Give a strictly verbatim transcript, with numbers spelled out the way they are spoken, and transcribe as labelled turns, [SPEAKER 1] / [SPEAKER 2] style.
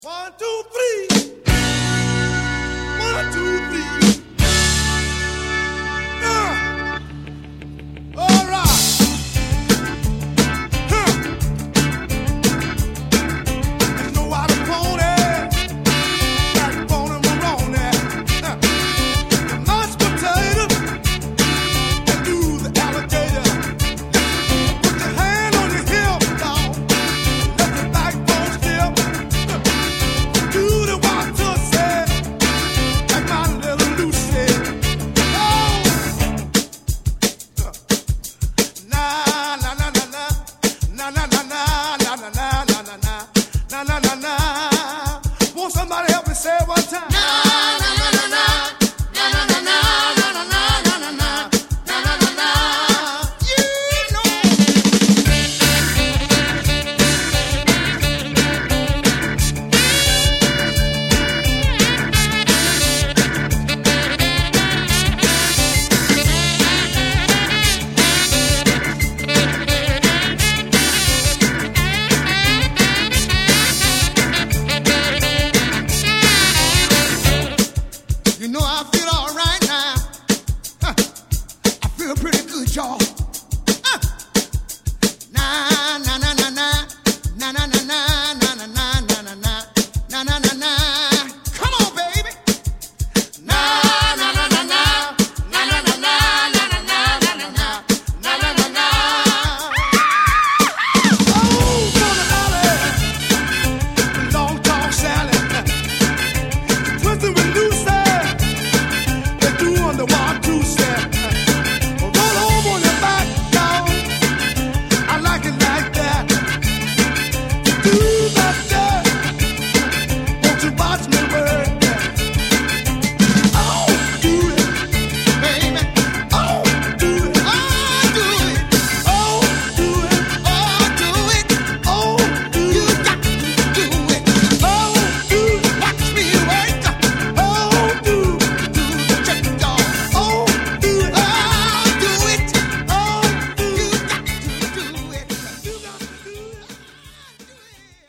[SPEAKER 1] One, two, three. One, two, three. Uh. All right. Huh. There's no out of pony. Backbone and Maroni. Huh. The mashed potato. And do the alligator. Put your hand on your hip, dog. Let the backbone skip. Do the wild tussle, like my little Lucy. Oh, na na na na na na na na na na na na na na na na na. Won't somebody help me say it one time?